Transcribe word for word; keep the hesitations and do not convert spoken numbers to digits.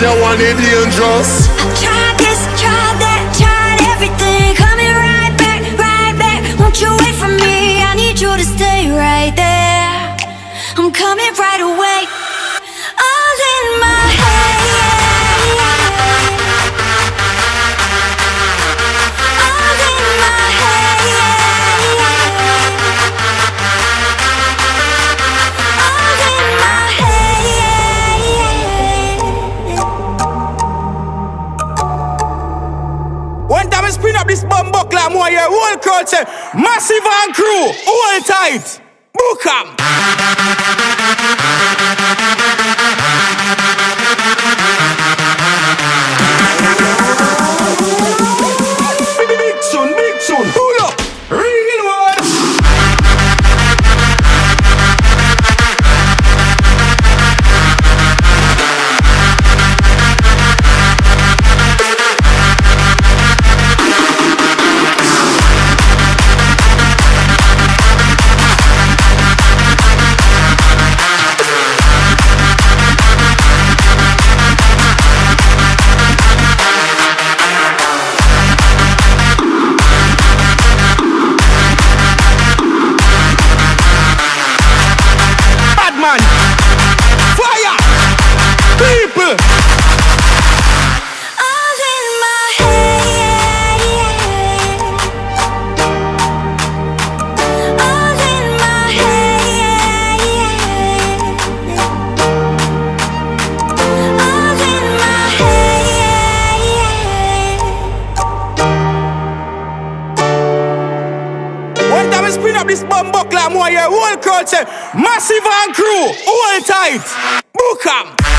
you want it dangerous. I tried this, tried that, tried everything. Coming right back, right back. Won't you wait for me? I need you to stay right there. I'm coming right away. All in my head. All in my head. All in my head. One time I spin up this bomb buckler, I'm one year whole crowd say, Massive and crew, hold tight, book 'em. Big soon, big soon, pull up, real one. Fire! People! All in my head. All in my head. All in my head. One time I spin up this bomb buckler, I'm one year whole crowd say, Massive and crew, hold tight, book 'em.